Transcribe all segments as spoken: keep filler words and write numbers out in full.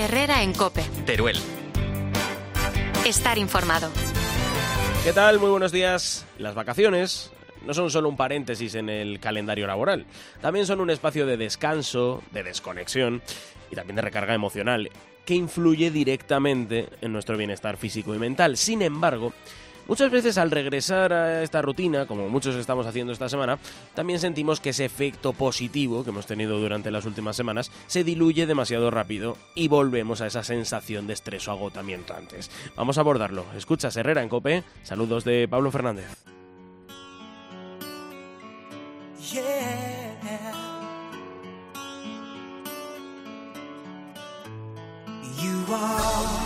Herrera en COPE. Teruel. Estar informado. ¿Qué tal? Muy buenos días. Las vacaciones no son solo un paréntesis en el calendario laboral. También son un espacio de descanso, de desconexión y también de recarga emocional, que influye directamente en nuestro bienestar físico y mental. Sin embargo, muchas veces al regresar a esta rutina, como muchos estamos haciendo esta semana, también sentimos que ese efecto positivo que hemos tenido durante las últimas semanas se diluye demasiado rápido y volvemos a esa sensación de estrés o agotamiento antes. Vamos a abordarlo. Escuchas Herrera en COPE. Saludos de Pablo Fernández. Yeah. You are.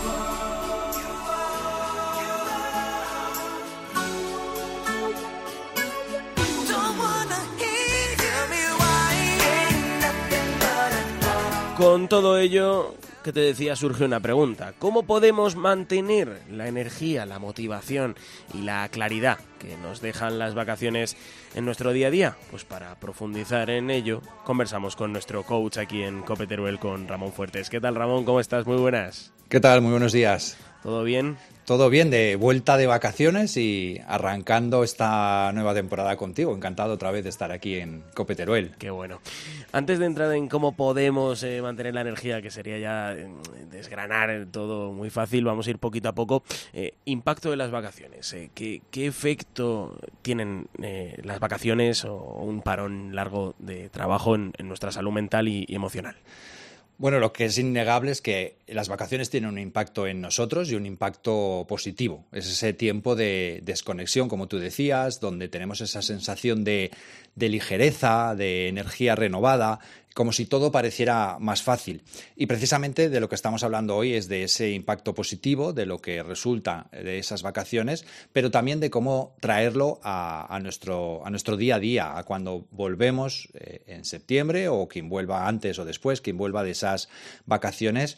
Con todo ello, que te decía, surge una pregunta. ¿Cómo podemos mantener la energía, la motivación y la claridad que nos dejan las vacaciones en nuestro día a día? Pues para profundizar en ello, conversamos con nuestro coach aquí en COPE Teruel, con Ramón Fuertes. ¿Qué tal, Ramón? ¿Cómo estás? Muy buenas. ¿Qué tal? Muy buenos días. ¿Todo bien? Todo bien, de vuelta de vacaciones y arrancando esta nueva temporada contigo. Encantado otra vez de estar aquí en COPE Teruel. Qué bueno. Antes de entrar en cómo podemos eh, mantener la energía, que sería ya eh, desgranar todo muy fácil, vamos a ir poquito a poco. Eh, impacto de las vacaciones. Eh, ¿qué, ¿Qué efecto tienen eh, las vacaciones o un parón largo de trabajo en, en nuestra salud mental y, y emocional? Bueno, lo que es innegable es que las vacaciones tienen un impacto en nosotros y un impacto positivo. Es ese tiempo de desconexión, como tú decías, donde tenemos esa sensación de, de ligereza, de energía renovada, como si todo pareciera más fácil. Y precisamente de lo que estamos hablando hoy es de ese impacto positivo, de lo que resulta de esas vacaciones, pero también de cómo traerlo a, a, nuestro, a nuestro día a día, a cuando volvemos eh, en septiembre o quien vuelva antes o después, quien vuelva de esas vacaciones,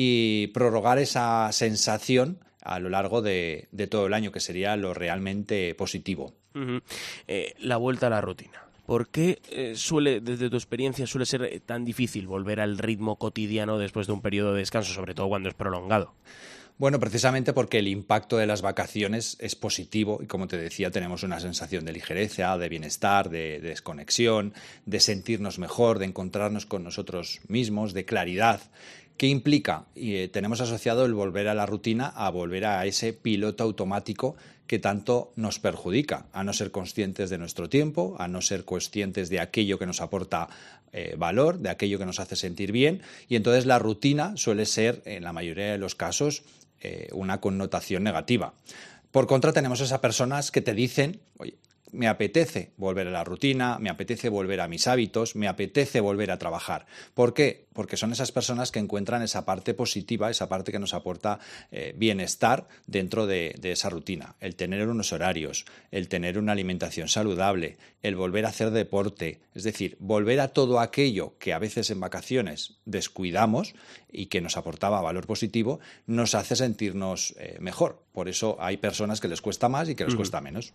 y prorrogar esa sensación a lo largo de, de todo el año, que sería lo realmente positivo. Uh-huh. Eh, la vuelta a la rutina. ¿Por qué eh, suele, desde tu experiencia, suele ser eh, tan difícil volver al ritmo cotidiano después de un periodo de descanso, sobre todo cuando es prolongado? Bueno, precisamente porque el impacto de las vacaciones es positivo y, como te decía, tenemos una sensación de ligereza, de bienestar, de, de desconexión, de sentirnos mejor, de encontrarnos con nosotros mismos, de claridad. ¿Qué implica? Y, eh, tenemos asociado el volver a la rutina a volver a ese piloto automático que tanto nos perjudica, a no ser conscientes de nuestro tiempo, a no ser conscientes de aquello que nos aporta eh, valor, de aquello que nos hace sentir bien, y entonces la rutina suele ser, en la mayoría de los casos, eh, una connotación negativa. Por contra, tenemos esas personas que te dicen, oye, me apetece volver a la rutina, me apetece volver a mis hábitos, me apetece volver a trabajar. ¿Por qué? Porque son esas personas que encuentran esa parte positiva, esa parte que nos aporta eh, bienestar dentro de, de esa rutina. El tener unos horarios, el tener una alimentación saludable, el volver a hacer deporte, es decir, volver a todo aquello que a veces en vacaciones descuidamos y que nos aportaba valor positivo, nos hace sentirnos eh, mejor. Por eso hay personas que les cuesta más y que les uh-huh. cuesta menos.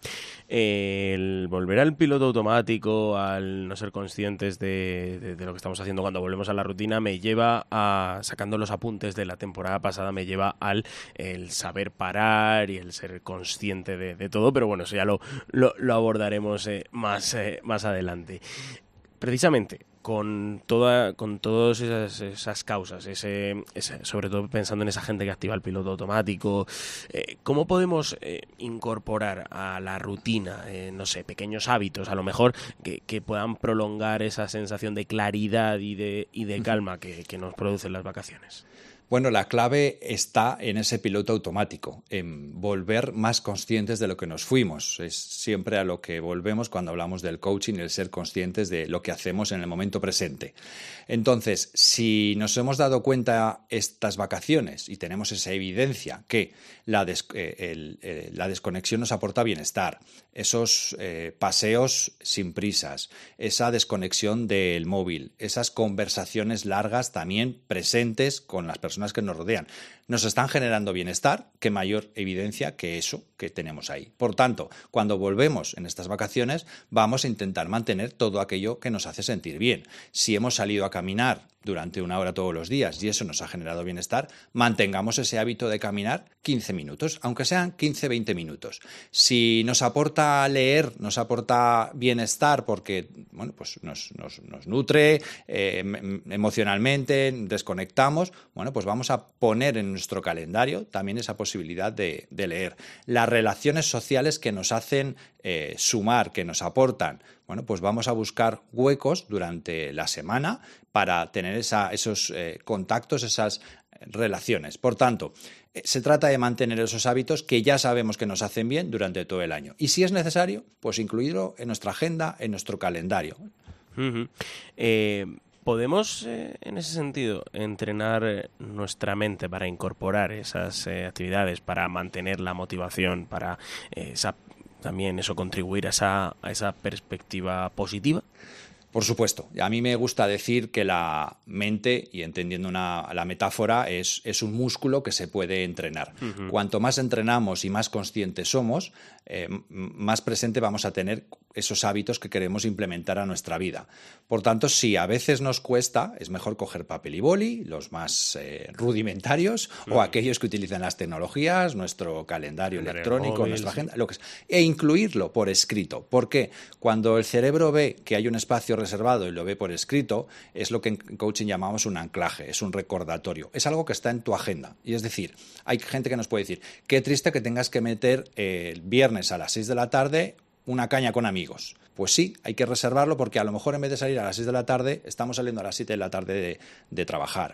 El volver al piloto automático, al no ser conscientes de, de, de lo que estamos haciendo cuando volvemos a la rutina, me lleva a, sacando los apuntes de la temporada pasada, me lleva al el saber parar y el ser consciente de, de todo, pero bueno, eso ya lo, lo, lo abordaremos eh, más, eh, más adelante. Precisamente, con toda con todas esas, esas causas, ese, ese, sobre todo pensando en esa gente que activa el piloto automático, eh, ¿cómo podemos eh, incorporar a la rutina, eh, no sé, pequeños hábitos, a lo mejor, que, que puedan prolongar esa sensación de claridad y de, y de calma que, que nos producen las vacaciones? Bueno, la clave está en ese piloto automático, en volver más conscientes de lo que nos fuimos. Es siempre a lo que volvemos cuando hablamos del coaching, el ser conscientes de lo que hacemos en el momento presente. Entonces, si nos hemos dado cuenta estas vacaciones y tenemos esa evidencia que la, des- el, el, la desconexión nos aporta bienestar, esos eh, paseos sin prisas, esa desconexión del móvil, esas conversaciones largas también presentes con las personas que nos rodean, nos están generando bienestar, qué mayor evidencia que eso que tenemos ahí. Por tanto, cuando volvemos en estas vacaciones, vamos a intentar mantener todo aquello que nos hace sentir bien. Si hemos salido a caminar durante una hora todos los días y eso nos ha generado bienestar, mantengamos ese hábito de caminar quince minutos, aunque sean quince a veinte minutos. Si nos aporta leer, nos aporta bienestar porque bueno, pues nos, nos, nos nutre eh, emocionalmente, desconectamos, bueno, pues vamos a poner en nuestro calendario también esa posibilidad de, de leer. Las relaciones sociales que nos hacen eh, sumar, que nos aportan, bueno, pues vamos a buscar huecos durante la semana para tener esa, esos eh, contactos, esas relaciones. Por tanto, eh, se trata de mantener esos hábitos que ya sabemos que nos hacen bien durante todo el año. Y si es necesario, pues incluirlo en nuestra agenda, en nuestro calendario. Uh-huh. Eh... ¿Podemos, eh, en ese sentido, entrenar eh, nuestra mente para incorporar esas eh, actividades, para mantener la motivación, para eh, esa, también eso contribuir a esa, a esa perspectiva positiva? Por supuesto. A mí me gusta decir que la mente, y entendiendo una, la metáfora, es, es un músculo que se puede entrenar. Uh-huh. Cuanto más entrenamos y más conscientes somos, eh, más presente vamos a tener esos hábitos que queremos implementar a nuestra vida. Por tanto, si a veces nos cuesta, es mejor coger papel y boli, los más eh, rudimentarios, uh-huh. o aquellos que utilizan las tecnologías, nuestro calendario Calendario electrónico, móvil, nuestra agenda, sí. lo que sea, e incluirlo por escrito. ¿Por qué? Cuando el cerebro ve que hay un espacio reservado y lo ve por escrito, es lo que en coaching llamamos un anclaje, es un recordatorio, es algo que está en tu agenda. Y es decir, hay gente que nos puede decir, qué triste que tengas que meter eh, el viernes a las seis de la tarde una caña con amigos. Pues sí, hay que reservarlo porque a lo mejor en vez de salir a las seis de la tarde, estamos saliendo a las siete de la tarde de, de trabajar.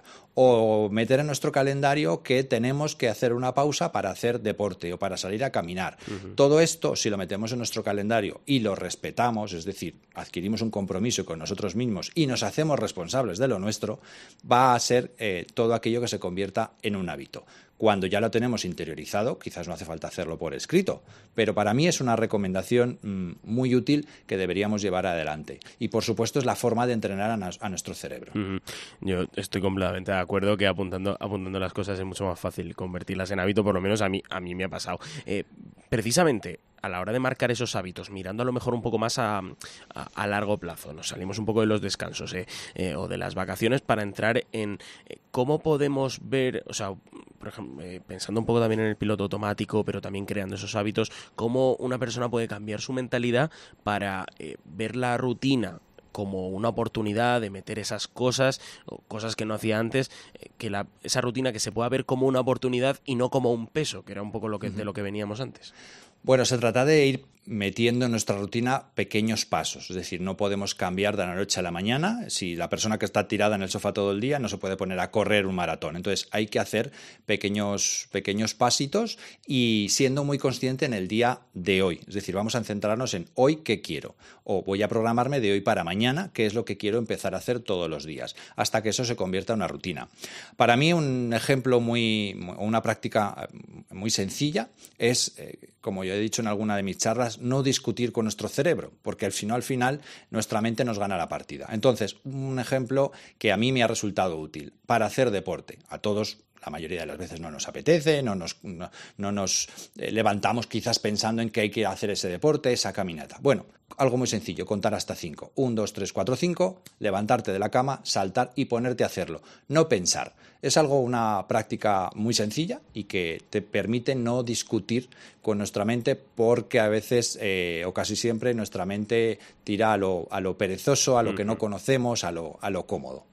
O meter en nuestro calendario que tenemos que hacer una pausa para hacer deporte o para salir a caminar. Uh-huh. Todo esto, si lo metemos en nuestro calendario y lo respetamos, es decir, adquirimos un compromiso con nosotros mismos y nos hacemos responsables de lo nuestro, va a ser eh, todo aquello que se convierta en un hábito. Cuando ya lo tenemos interiorizado, quizás no hace falta hacerlo por escrito, pero para mí es una recomendación mmm, muy útil que deberíamos llevar adelante. Y, por supuesto, es la forma de entrenar a, nas- a nuestro cerebro. Uh-huh. Yo estoy completamente de acuerdo que apuntando, apuntando las cosas es mucho más fácil convertirlas en hábito, por lo menos a mí, a mí me ha pasado. Eh, precisamente, a la hora de marcar esos hábitos, mirando a lo mejor un poco más a, a, a largo plazo, nos salimos un poco de los descansos eh, eh, o de las vacaciones para entrar en eh, cómo podemos ver, o sea, por ejemplo, eh, pensando un poco también en el piloto automático, pero también creando esos hábitos, cómo una persona puede cambiar su mentalidad para eh, ver la rutina como una oportunidad de meter esas cosas, o cosas que no hacía antes, eh, que la, esa rutina que se pueda ver como una oportunidad y no como un peso, que era un poco lo que, uh-huh. de lo que veníamos antes. Bueno, se trata de ir metiendo en nuestra rutina pequeños pasos, es decir, no podemos cambiar de la noche a la mañana. Si la persona que está tirada en el sofá todo el día no se puede poner a correr un maratón, entonces hay que hacer pequeños, pequeños pasitos y siendo muy consciente en el día de hoy, es decir, vamos a centrarnos en hoy qué quiero o voy a programarme de hoy para mañana qué es lo que quiero empezar a hacer todos los días hasta que eso se convierta en una rutina. Para mí un ejemplo muy, una práctica muy sencilla es, eh, como yo he dicho en alguna de mis charlas, no discutir con nuestro cerebro, porque al final, al final nuestra mente nos gana la partida. Entonces, un ejemplo que a mí me ha resultado útil para hacer deporte. A todos, la mayoría de las veces no nos apetece, no nos, no, no nos eh, levantamos quizás pensando en que hay que hacer ese deporte, esa caminata. Bueno, algo muy sencillo, contar hasta cinco. Un, dos, tres, cuatro, cinco, levantarte de la cama, saltar y ponerte a hacerlo. No pensar. Es algo, una práctica muy sencilla y que te permite no discutir con nuestra mente porque a veces, eh, o casi siempre, nuestra mente tira a lo, a lo perezoso, a lo que no conocemos, a lo, a lo cómodo.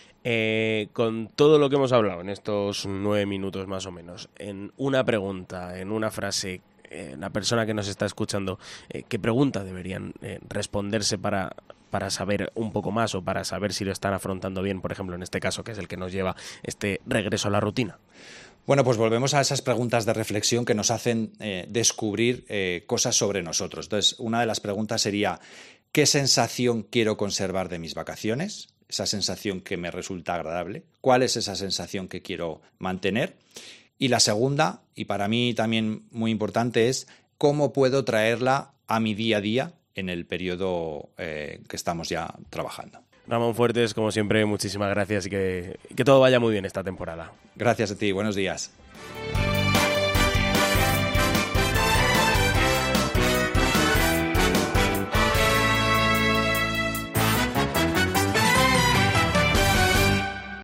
Eh, con todo lo que hemos hablado en estos nueve minutos más o menos, en una pregunta, en una frase, eh, la persona que nos está escuchando, eh, ¿qué pregunta deberían eh, responderse para, para saber un poco más o para saber si lo están afrontando bien, por ejemplo, en este caso, que es el que nos lleva este regreso a la rutina? Bueno, pues volvemos a esas preguntas de reflexión que nos hacen eh, descubrir eh, cosas sobre nosotros. Entonces, una de las preguntas sería, ¿qué sensación quiero conservar de mis vacaciones? Esa sensación que me resulta agradable. ¿Cuál es esa sensación que quiero mantener? Y la segunda, y para mí también muy importante, es cómo puedo traerla a mi día a día en el periodo eh, que estamos ya trabajando. Ramón Fuertes, como siempre, muchísimas gracias y que, que todo vaya muy bien esta temporada. Gracias a ti, buenos días.